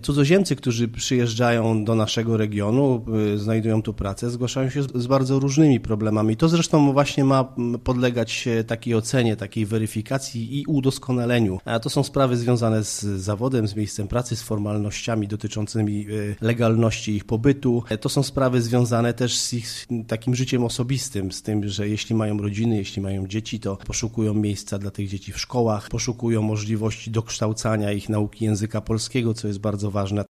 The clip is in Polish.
Cudzoziemcy, którzy przyjeżdżają do naszego regionu, znajdują tu pracę, zgłaszają się z bardzo różnymi problemami. To zresztą właśnie ma podlegać takiej ocenie, takiej weryfikacji i udoskonaleniu. A to są sprawy związane z zawodem, z miejscem pracy, z formalnościami dotyczącymi legalności ich pobytu. To są sprawy związane też z ich takim życiem osobistym, z tym, że jeśli mają rodziny, jeśli mają dzieci, to poszukują miejsca dla tych dzieci w szkołach, poszukują możliwości dokształcania ich nauki języka polskiego, co jest bardzo ważne.